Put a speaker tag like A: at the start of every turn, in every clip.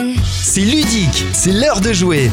A: semaine.
B: C'est ludique, c'est l'heure de jouer.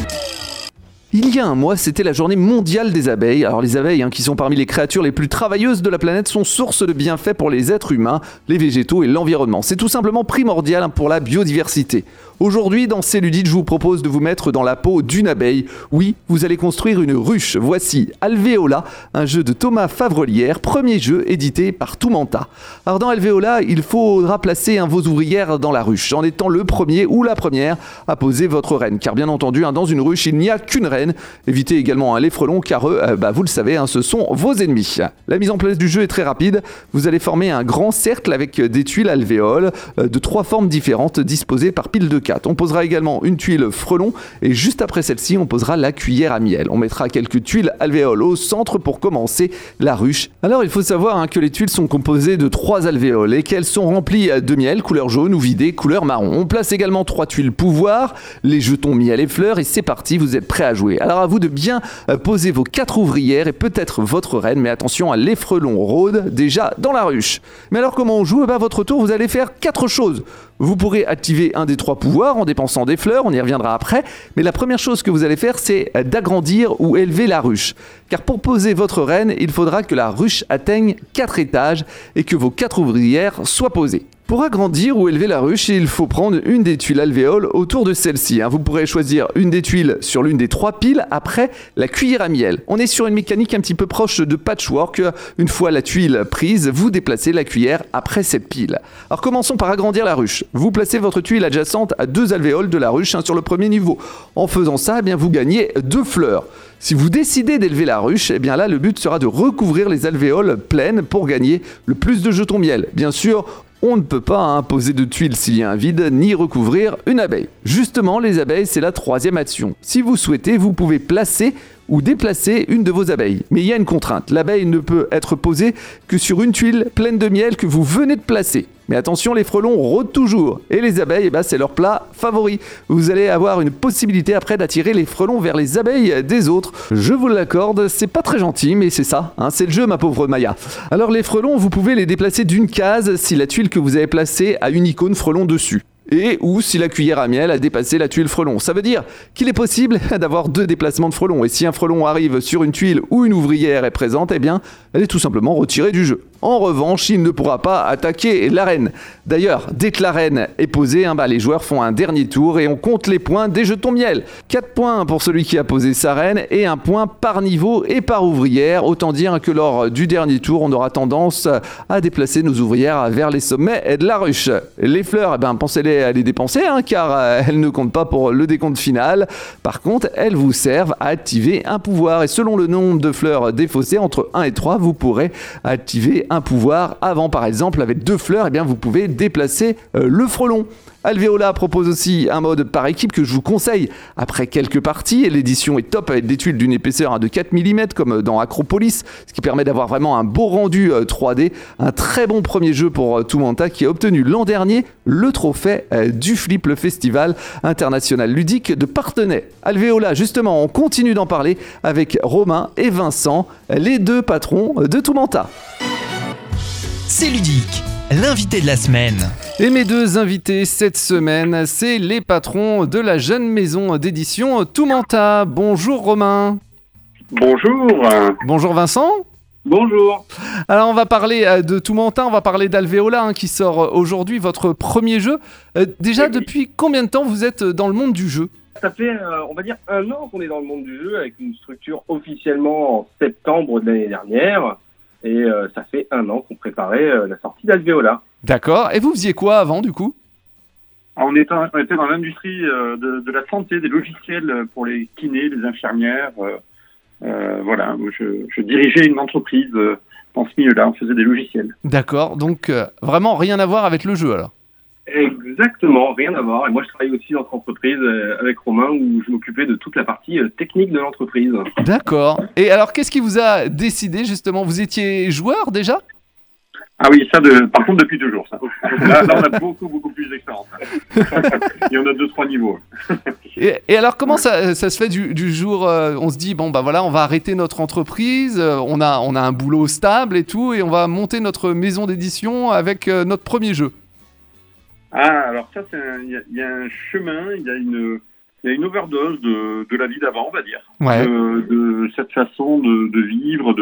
C: Il y a un mois, c'était la journée mondiale des abeilles. Alors les abeilles, qui sont parmi les créatures les plus travailleuses de la planète, sont source de bienfaits pour les êtres humains, les végétaux et l'environnement. C'est tout simplement primordial pour la biodiversité. Aujourd'hui, dans C'est ludique, je vous propose de vous mettre dans la peau d'une abeille. Oui, vous allez construire une ruche. Voici Alvéola, un jeu de Thomas Favrelière, premier jeu édité par Toumanta. Alors dans Alvéola, il faudra placer vos ouvrières dans la ruche, en étant le premier ou la première à poser votre reine. Car bien entendu, dans une ruche, il n'y a qu'une reine. Évitez également les frelons, car eux, vous le savez, ce sont vos ennemis. La mise en place du jeu est très rapide. Vous allez former un grand cercle avec des tuiles alvéoles de 3 formes différentes disposées par pile de 4. On posera également une tuile frelon et juste après celle-ci, on posera la cuillère à miel. On mettra quelques tuiles alvéoles au centre pour commencer la ruche. Alors il faut savoir que les tuiles sont composées de 3 alvéoles et qu'elles sont remplies de miel couleur jaune ou vidées couleur marron. On place également 3 tuiles pouvoir, les jetons miel et fleurs et c'est parti, vous êtes prêts à jouer. Alors à vous de bien poser vos 4 ouvrières et peut-être votre reine, mais attention, les frelons rôdent déjà dans la ruche. Mais alors comment on joue ? Votre tour, vous allez faire 4 choses. Vous pourrez activer un des 3 pouvoirs en dépensant des fleurs, on y reviendra après, mais la première chose que vous allez faire, c'est d'agrandir ou élever la ruche. Car pour poser votre reine, il faudra que la ruche atteigne 4 étages et que vos 4 ouvrières soient posées. Pour agrandir ou élever la ruche, il faut prendre une des tuiles alvéoles autour de celle-ci. Vous pourrez choisir une des tuiles sur l'une des 3 piles après la cuillère à miel. On est sur une mécanique un petit peu proche de patchwork. Une fois la tuile prise, vous déplacez la cuillère après cette pile. Alors commençons par agrandir la ruche. Vous placez votre tuile adjacente à 2 alvéoles de la ruche sur le premier niveau. En faisant ça, vous gagnez 2 fleurs. Si vous décidez d'élever la ruche, là le but sera de recouvrir les alvéoles pleines pour gagner le plus de jetons miel. Bien sûr, on ne peut pas poser de tuiles s'il y a un vide, ni recouvrir une abeille. Justement, les abeilles, c'est la 3e action. Si vous souhaitez, vous pouvez placer ou déplacer une de vos abeilles. Mais il y a une contrainte. L'abeille ne peut être posée que sur une tuile pleine de miel que vous venez de placer. Mais attention, les frelons rôdent toujours. Et les abeilles, c'est leur plat favori. Vous allez avoir une possibilité après d'attirer les frelons vers les abeilles des autres. Je vous l'accorde, c'est pas très gentil, mais c'est ça. C'est le jeu, ma pauvre Maya. Alors les frelons, vous pouvez les déplacer d'une case si la tuile que vous avez placée a une icône frelon dessus. Et ou si la cuillère à miel a dépassé la tuile frelon. Ça veut dire qu'il est possible d'avoir 2 déplacements de frelons. Et si un frelon arrive sur une tuile où une ouvrière est présente, elle est tout simplement retirée du jeu. En revanche, il ne pourra pas attaquer la reine. D'ailleurs, dès que la reine est posée, les joueurs font un dernier tour et on compte les points des jetons miel. 4 points pour celui qui a posé sa reine et 1 point par niveau et par ouvrière. Autant dire que lors du dernier tour, on aura tendance à déplacer nos ouvrières vers les sommets de la ruche. Les fleurs, pensez-les à les dépenser, car elles ne comptent pas pour le décompte final. Par contre, elles vous servent à activer un pouvoir. Et selon le nombre de fleurs défaussées, entre 1 et 3, vous pourrez activer un pouvoir. Avant, par exemple, avec 2 fleurs, vous pouvez déplacer le frelon. Alvéola propose aussi un mode par équipe que je vous conseille après quelques parties. L'édition est top avec des tuiles d'une épaisseur de 4 mm comme dans Acropolis, ce qui permet d'avoir vraiment un beau rendu 3D. Un très bon premier jeu pour Toumanta qui a obtenu l'an dernier le trophée du Flip, le festival international ludique de Parthenay. Alvéola, justement, on continue d'en parler avec Romain et Vincent, les 2 patrons de Toumanta.
B: C'est ludique, l'invité de la semaine.
C: Et mes 2 invités cette semaine, c'est les patrons de la jeune maison d'édition Toumanta. Bonjour Romain.
D: Bonjour.
C: Bonjour Vincent.
D: Bonjour.
C: Alors on va parler de Toumanta, on va parler d'Alvéola qui sort aujourd'hui, votre premier jeu. Déjà, depuis combien de temps vous êtes dans le monde du jeu ?
D: Ça fait, on va dire, 1 an qu'on est dans le monde du jeu avec une structure officiellement en septembre de l'année dernière. Et ça fait 1 an qu'on préparait la sortie d'Alvéola.
C: D'accord. Et vous faisiez quoi avant, du coup ?
D: On était dans l'industrie de la santé, des logiciels pour les kinés, les infirmières. Voilà, je dirigeais une entreprise dans ce milieu-là, on faisait des logiciels.
C: D'accord, donc vraiment rien à voir avec le jeu alors ?
D: Exactement, rien à voir. Et moi, je travaille aussi dans cette entreprise avec Romain où je m'occupais de toute la partie technique de l'entreprise.
C: D'accord. Et alors, qu'est-ce qui vous a décidé justement ? Vous étiez joueur déjà ?
D: Ah oui, ça, par contre, depuis toujours, ça. Là, on a beaucoup plus d'expérience. Il y en a 2-3 niveaux.
C: Et alors, comment ça se fait du jour on se dit, bon, voilà, on va arrêter notre entreprise, on a un boulot stable et tout, et on va monter notre maison d'édition avec notre premier jeu.
D: Ah, alors ça, il y a un chemin, il y a une overdose de la vie d'avant, on va dire.
C: Ouais.
D: De cette façon de vivre,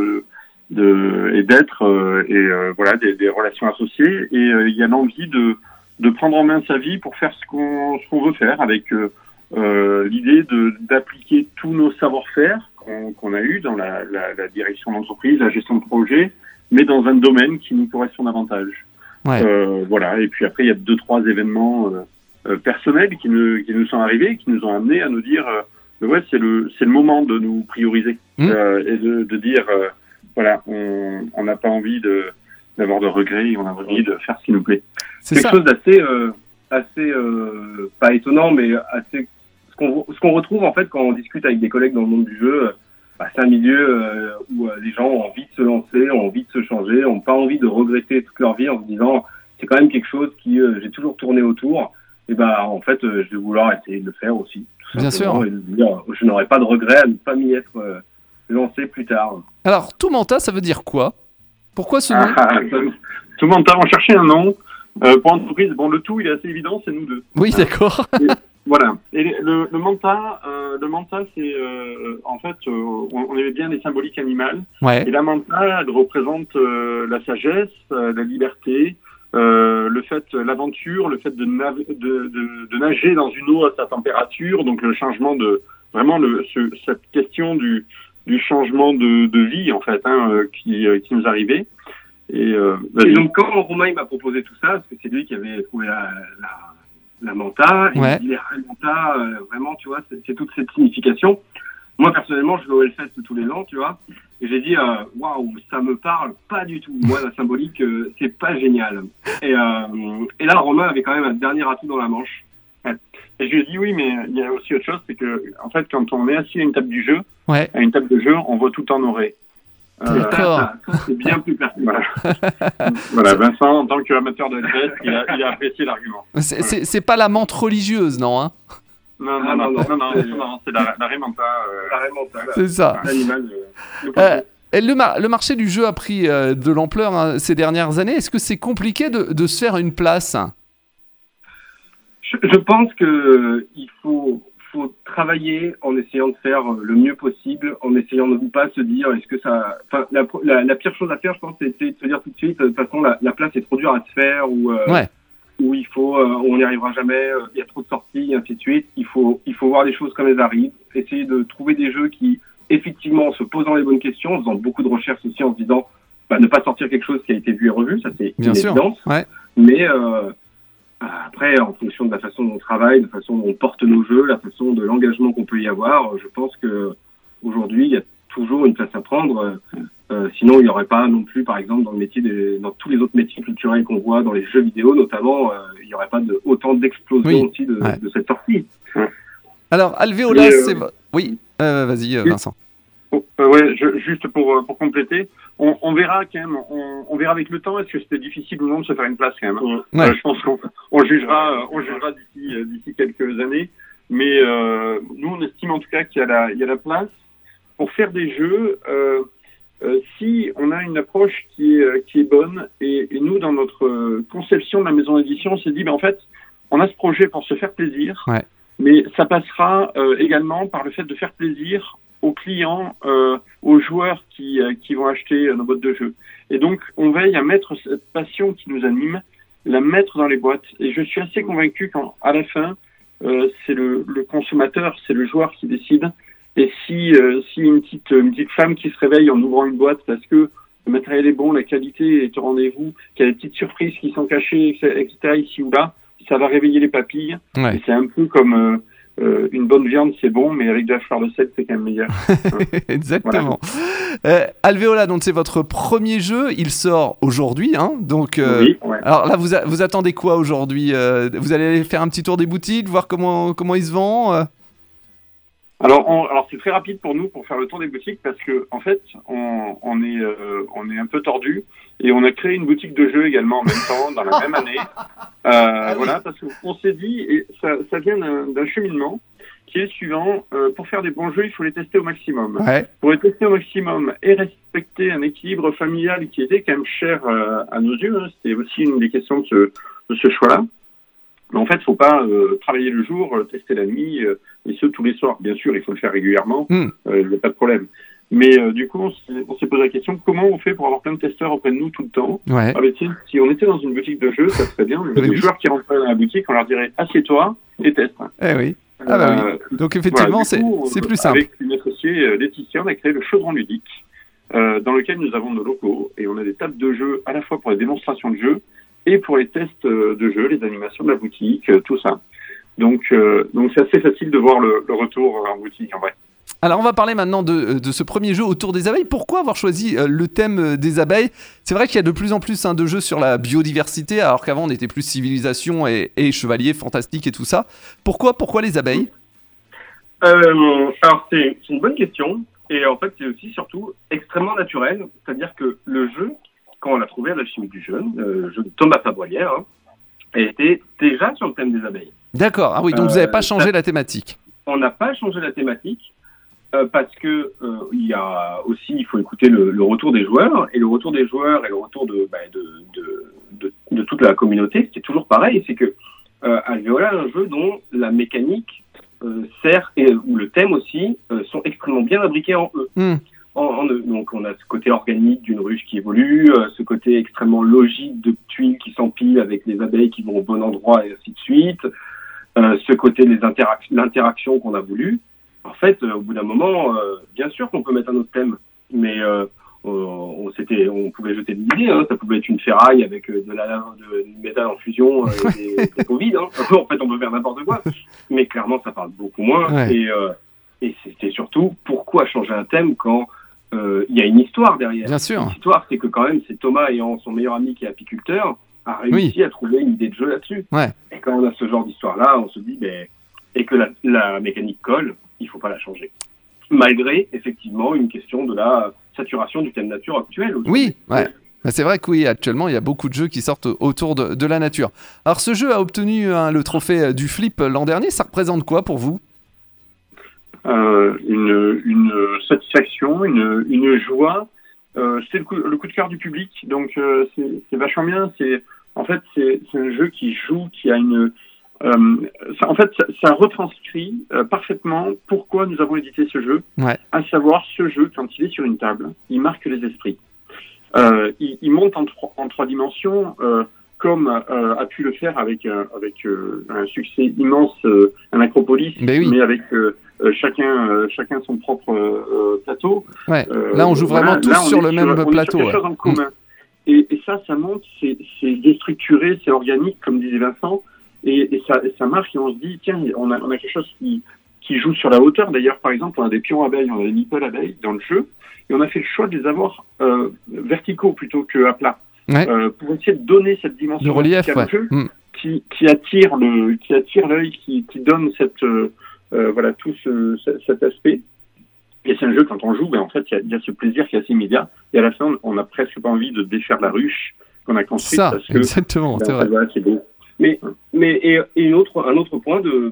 D: et d'être, voilà, des relations associées. Et il y a l'envie de prendre en main sa vie pour faire ce qu'on veut faire, avec l'idée d'appliquer tous nos savoir-faire qu'on a eu dans la direction d'entreprise, la gestion de projet, mais dans un domaine qui nous correspond davantage.
C: Ouais.
D: Voilà. Et puis après, il y a 2-3 événements personnels qui nous sont arrivés, qui nous ont amenés à nous dire ouais, c'est le moment de nous prioriser et de dire voilà, on n'a pas envie d'avoir de regrets, on a envie de faire ce qui nous plaît.
C: C'est
A: quelque
C: ça.
A: chose d'assez pas étonnant, mais assez ce qu'on retrouve en fait quand on discute avec des collègues dans le monde du jeu. C'est un milieu où les gens ont envie de se lancer, ont envie de se changer, ont pas envie de regretter toute leur vie en se disant c'est quand même quelque chose qui j'ai toujours tourné autour. Et en fait, je vais vouloir essayer de le faire aussi.
C: Bien sûr.
A: Et de dire, je n'aurai pas de regret à ne pas m'y être lancé plus tard.
C: Alors, Toumanta, ça veut dire quoi? Pourquoi ce nom?
D: Tout le monde on cherchait un nom pour entreprise. Bon, le tout, il est assez évident, c'est nous deux.
C: Oui, d'accord.
D: Voilà. Et le manta, c'est en fait, on aimait bien les symboliques animales.
C: Ouais.
D: Et la manta, elle représente la sagesse, la liberté, le fait, l'aventure, le fait de nager dans une eau à sa température. Donc le changement vraiment cette question du changement de vie en fait, qui nous arrivait. Et
A: donc quand Romain il m'a proposé tout ça, parce que c'est lui qui avait trouvé la manta, et il dit la manta, vraiment, tu vois, c'est toute cette signification. Moi, personnellement, je vais au Hellfest tous les ans, tu vois, et j'ai dit, waouh, ça me parle pas du tout. Moi, la symbolique, c'est pas génial. Et là, Romain avait quand même un dernier atout dans la manche.
D: Et je lui ai dit, oui, mais il y a aussi autre chose, c'est que, en fait, quand on est assis à une table du jeu,
C: Ouais.
D: à une table de jeu, on voit tout en oré.
C: D'accord.
A: Ça, c'est bien plus pertinent.
D: Voilà, Vincent, en tant qu'amateur de Hellfest, il a apprécié l'argument.
C: C'est pas la menthe religieuse, non, hein?
D: Non, c'est la Remanta.
A: La Remanta,
C: C'est ça.
A: L'animal.
C: Et le marché du jeu a pris de l'ampleur ces dernières années. Est-ce que c'est compliqué de se faire une place?
A: Je pense que il faut travailler en essayant de faire le mieux possible, en essayant de ne pas se dire est-ce que ça. Enfin, la pire chose à faire, je pense, c'est de se dire tout de suite de toute façon la place est trop dure à se faire ou où il faut, on n'y arrivera jamais, il y a trop de sorties, et ainsi de suite. Il faut voir les choses comme elles arrivent, essayer de trouver des jeux qui, effectivement, en se posant les bonnes questions, en faisant beaucoup de recherches aussi, en se disant, ne pas sortir quelque chose qui a été vu et revu, ça c'est une évidence.
C: Ouais.
A: Mais après, en fonction de la façon dont on travaille, de la façon dont on porte nos jeux, la façon de l'engagement qu'on peut y avoir, je pense que aujourd'hui, il y a toujours une place à prendre. Sinon, il n'y aurait pas non plus, par exemple, dans tous les autres métiers culturels qu'on voit, dans les jeux vidéo notamment, il n'y aurait pas autant d'explosion aussi de cette sortie.
C: Alors, Alvéola, c'est... Oui, vas-y, Vincent.
D: Juste pour compléter, on verra quand même, on verra avec le temps est-ce que c'était difficile ou non de se faire une place quand même. Je pense qu'on jugera d'ici quelques années, mais nous on estime en tout cas qu'il y a la place pour faire des jeux si on a une approche qui est bonne et nous dans notre conception de la maison d'édition on s'est dit en fait on a ce projet pour se faire plaisir, mais ça passera également par le fait de faire plaisir aux clients, aux joueurs qui vont acheter nos boîtes de jeux. Et donc, on veille à mettre cette passion qui nous anime, la mettre dans les boîtes. Et je suis assez convaincu qu'à la fin, c'est le consommateur, c'est le joueur qui décide. Et si une petite femme qui se réveille en ouvrant une boîte parce que le matériel est bon, la qualité est au rendez-vous, qu'il y a des petites surprises qui sont cachées, etc., ici ou là, ça va réveiller les papilles.
C: Ouais.
D: Et c'est un peu comme... une bonne viande, c'est bon, mais avec de la fleur de sel, c'est quand même meilleur.
C: Exactement. Voilà. Alvéola, donc c'est votre premier jeu. Il sort aujourd'hui, hein, donc.
D: Oui.
C: Alors là, vous attendez quoi aujourd'hui? Vous allez aller faire un petit tour des boutiques, voir comment il se vend.
D: Alors c'est très rapide pour nous pour faire le tour des boutiques parce que en fait on est un peu tordu et on a créé une boutique de jeux également en même temps dans la même année. Voilà, parce qu'on s'est dit, et ça vient d'un cheminement qui est le suivant, pour faire des bons jeux, il faut les tester au maximum.
C: Ouais.
D: Pour les tester au maximum et respecter un équilibre familial qui était quand même cher à nos yeux, c'était aussi une des questions de ce choix-là. Mais en fait, il ne faut pas travailler le jour, tester la nuit, et ce, tous les soirs. Bien sûr, il faut le faire régulièrement, il n'y a pas de problème. Mais du coup, on s'est posé la question, comment on fait pour avoir plein de testeurs auprès de nous tout le temps?
C: Ouais.
D: Ah, tiens, si on était dans une boutique de jeux, ça serait bien. Les joueurs qui rentreraient dans la boutique, on leur dirait, assieds-toi et teste.
C: Eh oui. Ah bah oui. Donc effectivement,
D: voilà,
C: c'est plus simple.
D: Avec une associée, Laetitia, on a créé le Chaudron Ludique, dans lequel nous avons nos locaux, et on a des tables de jeux à la fois pour les démonstrations de jeux et pour les tests de jeux, les animations de la boutique, tout ça. Donc c'est assez facile de voir le retour en boutique, en vrai.
C: Alors on va parler maintenant de ce premier jeu autour des abeilles. Pourquoi avoir choisi le thème des abeilles? C'est vrai qu'il y a de plus en plus de jeux sur la biodiversité, alors qu'avant on était plus civilisation et chevalier, fantastique et tout ça. Pourquoi les abeilles?
A: Alors c'est une bonne question, et en fait c'est aussi surtout extrêmement naturel. C'est-à-dire que le jeu, quand on l'a trouvé à l'Alchimie du Jeu, le jeu de Thomas Fabrolière, était déjà sur le thème des abeilles.
C: D'accord, ah oui, donc vous n'avez pas changé la thématique.
A: On n'a pas changé la thématique. Parce que il faut écouter le retour des joueurs, et le retour des joueurs et le retour de toute la communauté, c'est toujours pareil, c'est que Alvéola est un jeu dont la mécanique sert, où le thème aussi, sont extrêmement bien imbriqués en eux. Donc on a ce côté organique d'une ruche qui évolue, ce côté extrêmement logique de tuiles qui s'empilent avec les abeilles qui vont au bon endroit et ainsi de suite, ce côté des l'interaction qu'on a voulu. En fait, au bout d'un moment, bien sûr qu'on peut mettre un autre thème, mais on pouvait jeter des idées. Ça pouvait être une ferraille avec du métal en fusion et des Covid. En fait, on peut faire n'importe quoi. Mais clairement, ça parle beaucoup moins. Ouais. Et c'était surtout pourquoi changer un thème quand il y a une histoire derrière.
C: Bien sûr.
A: L'histoire, c'est que quand même, c'est Thomas ayant son meilleur ami qui est apiculteur a réussi à trouver une idée de jeu là-dessus.
C: Ouais.
A: Et quand on a ce genre d'histoire-là, on se dit, et que la mécanique colle, il ne faut pas la changer. Malgré, effectivement, une question de la saturation du thème nature actuel. Aussi.
C: Oui, ouais. C'est vrai que oui, actuellement, il y a beaucoup de jeux qui sortent autour de la nature. Alors, ce jeu a obtenu le trophée du Flip l'an dernier. Ça représente quoi pour vous?
D: Une satisfaction, une joie. C'est le coup de cœur du public. Donc, c'est vachement bien. En fait, c'est un jeu qui joue, qui a une... ça retranscrit parfaitement pourquoi nous avons édité ce jeu, à savoir ce jeu, quand il est sur une table, il marque les esprits. Il monte en trois dimensions, comme a pu le faire avec un succès immense, un Acropolis, mais avec chacun son propre plateau. Ouais.
C: Là, on joue vraiment tous sur le même plateau.
D: On est sur quelque chose en commun. Et ça monte, c'est déstructuré, c'est organique, comme disait Vincent. Et ça marche, et on se dit, tiens, on a quelque chose qui joue sur la hauteur. D'ailleurs, par exemple, on a des pions abeilles, on a des nipples abeilles dans le jeu, et on a fait le choix de les avoir verticaux plutôt qu'à plat, pour essayer de donner cette dimension
C: de relief,
D: au jeu, qui attire l'œil, qui donne tout cet aspect. Et c'est un jeu, quand on joue, en fait, il y a ce plaisir qui est assez immédiat, et à la fin, on n'a presque pas envie de défaire la ruche qu'on a construite.
C: Ça, exactement, c'est vrai.
D: Voilà, c'est beau.
A: Mais un autre point de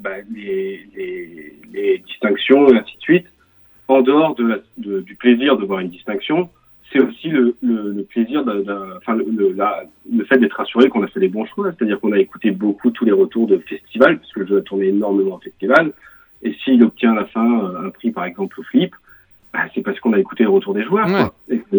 A: les distinctions et ainsi de suite, en dehors du plaisir de voir une distinction, c'est aussi le plaisir le fait d'être assuré qu'on a fait les bons choix, c'est-à-dire qu'on a écouté beaucoup tous les retours de festivals, puisque le jeu a tourné énormément en festival, et s'il obtient à la fin un prix par exemple au Flip, c'est parce qu'on a écouté le retour des joueurs, quoi, et qu'on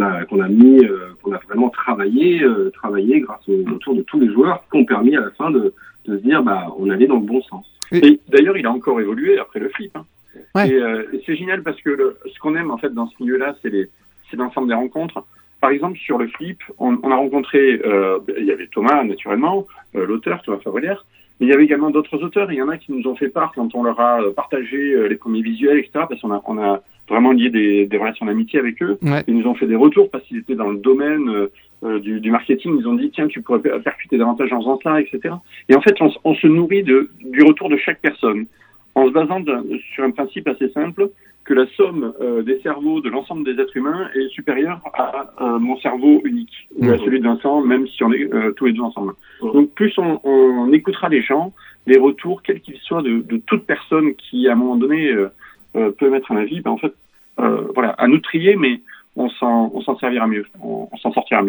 A: a vraiment travaillé grâce au retour de tous les joueurs, qui ont permis à la fin de se dire on allait dans le bon sens.
D: Et d'ailleurs, il a encore évolué après le Flip. Et c'est génial parce que ce qu'on aime en fait dans ce milieu-là, c'est l'ensemble des rencontres. Par exemple, sur le Flip, on a rencontré, il y avait Thomas naturellement, l'auteur Thomas Fabrolière, mais il y avait également d'autres auteurs. Il y en a qui nous ont fait part quand on leur a partagé les premiers visuels, etc. Parce qu'on a vraiment lié des relations d'amitié avec eux. Ils nous ont fait des retours parce qu'ils étaient dans le domaine du marketing. Ils ont dit, tiens, tu pourrais percuter davantage en faisant ça, etc. Et en fait, on se nourrit du retour de chaque personne en se basant sur un principe assez simple, que la somme des cerveaux de l'ensemble des êtres humains est supérieure à mon cerveau unique, ou à celui de Vincent, même si on est tous les deux ensemble. Donc plus on écoutera les gens, les retours, quels qu'ils soient, de toute personne qui, à un moment donné, peut mettre un avis, en fait, à nous trier, mais on s'en servira mieux, on s'en sortira mieux.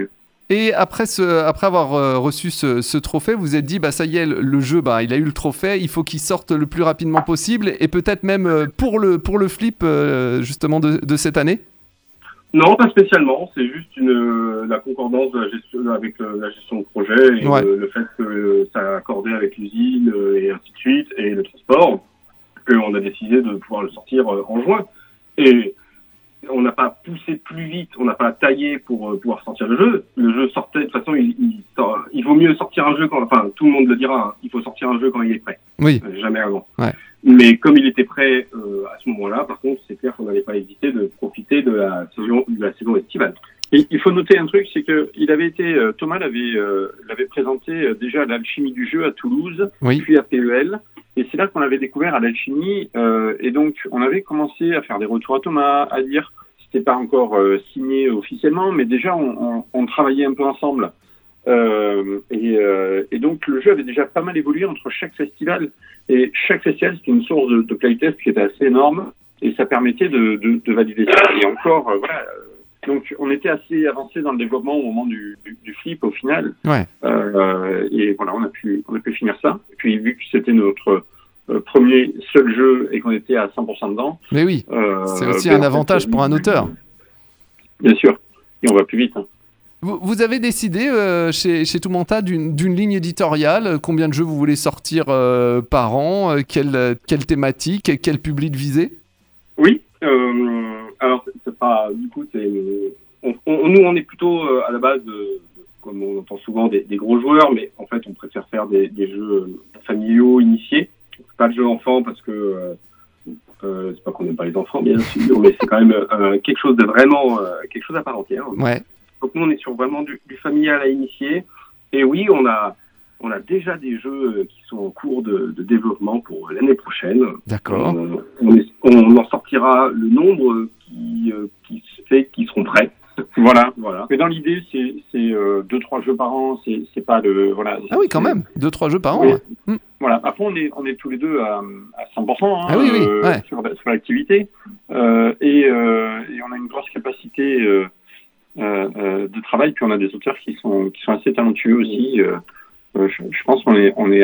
C: Et après avoir reçu ce trophée, vous vous êtes dit, ça y est, le jeu, il a eu le trophée, il faut qu'il sorte le plus rapidement possible, et peut-être même pour le flip, justement, de cette année?
A: Non, pas spécialement. C'est juste la concordance de la gestion, avec la gestion de projet et le fait que ça a accordé avec l'usine et ainsi de suite, et le transport, qu'on a décidé de pouvoir le sortir en juin. Et on n'a pas poussé plus vite, on n'a pas taillé pour pouvoir sortir le jeu. Le jeu sortait, de toute façon, il vaut mieux sortir un jeu tout le monde le dira, il faut sortir un jeu quand il est prêt.
C: Oui.
A: Jamais avant.
C: Ouais.
A: Mais comme il était prêt à ce moment-là, par contre, c'est clair qu'on n'allait pas hésiter de profiter de la saison estivale.
D: Et il faut noter un truc, c'est que Thomas l'avait présenté déjà à l'Alchimie du jeu à Toulouse, puis à PEL. Et c'est là qu'on l'avait découvert à l'Alchimie. Et donc, on avait commencé à faire des retours à Thomas, à dire, c'était pas encore signé officiellement, mais déjà, on travaillait un peu ensemble. Et donc, le jeu avait déjà pas mal évolué entre chaque festival. Et chaque festival, c'était une source de playtest qui était assez énorme. Et ça permettait de valider ça. Et encore, voilà. Donc, on était assez avancé dans le développement au moment du flip, au final.
C: Ouais.
D: Et voilà, on a pu finir ça. Et puis, vu que c'était notre seul jeu et qu'on était à 100% dedans.
C: Mais oui, c'est aussi un avantage pour un auteur.
D: Bien sûr. Et on va plus vite. Hein.
C: Vous avez décidé chez Toumanta d'une ligne éditoriale, combien de jeux vous voulez sortir par an, quelle thématique, quel public viser?
A: Oui, alors c'est pas, du coup, nous on est plutôt à la base, comme on entend souvent, des gros joueurs, mais en fait on préfère faire des jeux familiaux initiés. C'est pas le jeu enfant parce que c'est pas qu'on n'aime pas les enfants bien sûr, mais c'est quand même quelque chose de vraiment quelque chose à part entière.
C: Ouais.
A: Donc nous on est sur vraiment du familial à initier. Et oui, on a déjà des jeux qui sont en cours de développement pour l'année prochaine.
C: D'accord.
A: On en sortira le nombre qui seront prêts. Voilà.
D: Mais dans l'idée, c'est 2-3 jeux par an. C'est pas le voilà.
C: Ah oui, quand même. 2-3 jeux par an.
D: Oui.
C: Ouais.
D: Voilà. Après, on est tous les deux à 100%
C: oui.
D: Sur l'activité. Et on a une grosse capacité de travail. Puis on a des auteurs qui sont assez talentueux aussi. Je pense qu'on est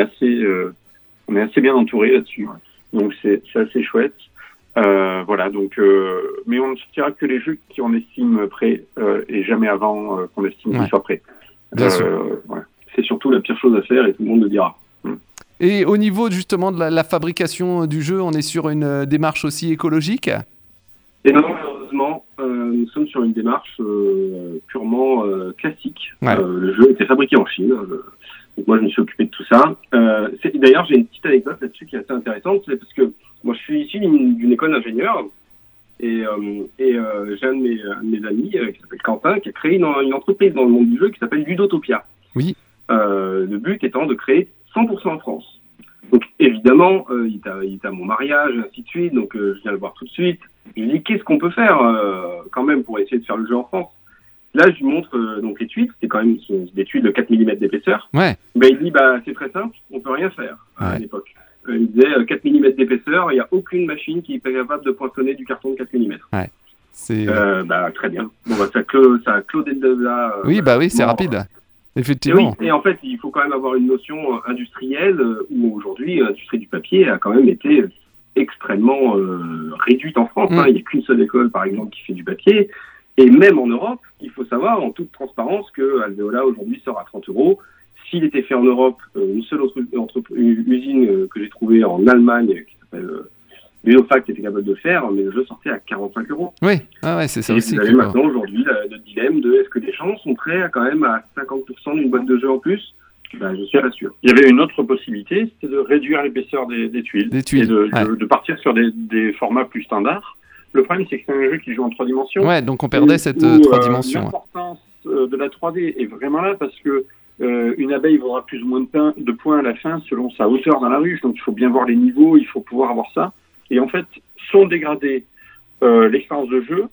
D: assez bien entouré là-dessus. Donc c'est assez chouette. Voilà, donc mais on ne sortira que les jeux qu'on estime prêts et jamais avant qu'on estime qu'ils soient prêts.
C: Bien sûr.
A: Voilà. C'est surtout la pire chose à faire et tout le monde le dira.
C: Et au niveau justement de la fabrication du jeu, on est sur une démarche aussi écologique?
A: Et non, malheureusement, nous sommes sur une démarche purement classique.
C: Ouais.
A: Le jeu était fabriqué en Chine. Donc moi, je me suis occupé de tout ça. D'ailleurs, j'ai une petite anecdote là-dessus qui est assez intéressante. C'est parce que moi, je suis issu d'une école d'ingénieur et j'ai un de mes amis qui s'appelle Quentin qui a créé une entreprise dans le monde du jeu qui s'appelle Ludotopia.
C: Oui.
A: Le but étant de créer 100% en France. Donc évidemment, il est à mon mariage, et ainsi de suite. Donc je viens le voir tout de suite. Je lui dis qu'est-ce qu'on peut faire quand même pour essayer de faire le jeu en France. Là, je lui montre donc les tuiles. C'est quand même des tuiles de 4 mm d'épaisseur. Ouais. Ben, il dit c'est très simple, on peut rien faire à l'époque. Il disait 4 mm d'épaisseur, il n'y a aucune machine qui est capable de poinçonner du carton de 4 mm. Ouais. C'est très bien. Bon, ça a clodé de là.
C: Oui, oui, c'est rapide. Effectivement.
A: Et en fait, il faut quand même avoir une notion industrielle où aujourd'hui, l'industrie du papier a quand même été extrêmement réduite en France. Il n'y a qu'une seule école, par exemple, qui fait du papier. Et même en Europe, il faut savoir en toute transparence que Alveola aujourd'hui sort à 30 €. S'il était fait en Europe, une seule autre usine que j'ai trouvée en Allemagne qui s'appelle Ludofact était capable de le faire, mais le jeu sortait à 45 €.
C: Oui, c'est ça
A: et
C: aussi.
A: Vous avez maintenant aujourd'hui le dilemme de est-ce que les gens sont prêts à quand même à 50% d'une boîte de jeu en plus? Je suis pas sûr.
D: Il y avait une autre possibilité, c'était de réduire l'épaisseur des tuiles. Et de partir sur des formats plus standards. Le problème, c'est que c'est un jeu qui joue en 3 dimensions.
C: Ouais, donc on perdait cette 3 dimensions.
D: L'importance de la 3D est vraiment là parce que une abeille vaudra plus ou moins de points à la fin selon sa hauteur dans la ruche. Donc il faut bien voir les niveaux, il faut pouvoir avoir ça. Et en fait, soit on dégradait l'expérience de jeu,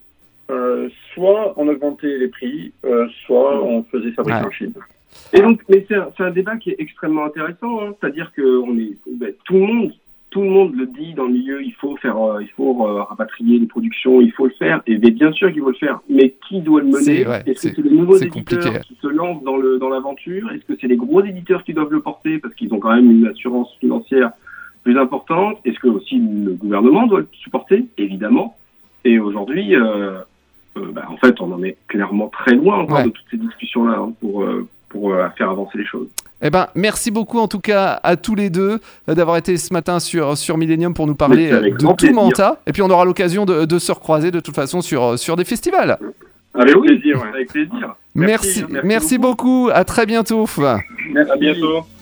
D: soit on augmentait les prix, soit on faisait fabriquer en Chine.
A: Et donc, mais c'est un débat qui est extrêmement intéressant. C'est-à-dire que tout le monde tout le monde le dit dans le milieu, il faut rapatrier les productions, il faut le faire, et bien sûr qu'il faut le faire. Mais qui doit le mener? Est-ce que c'est les nouveaux éditeurs qui se lancent dans l'aventure? Est-ce que c'est les gros éditeurs qui doivent le porter parce qu'ils ont quand même une assurance financière plus importante? Est-ce que aussi le gouvernement doit le supporter? Évidemment. Et aujourd'hui, en fait, on en est clairement très loin encore de toutes ces discussions-là pour faire avancer les choses.
C: Eh ben, merci beaucoup en tout cas à tous les deux d'avoir été ce matin sur Millennium pour nous parler de tout Manta. Et puis on aura l'occasion de se recroiser de toute façon sur des festivals.
A: Avec plaisir, avec plaisir.
C: Merci beaucoup. À très bientôt.
A: À bientôt.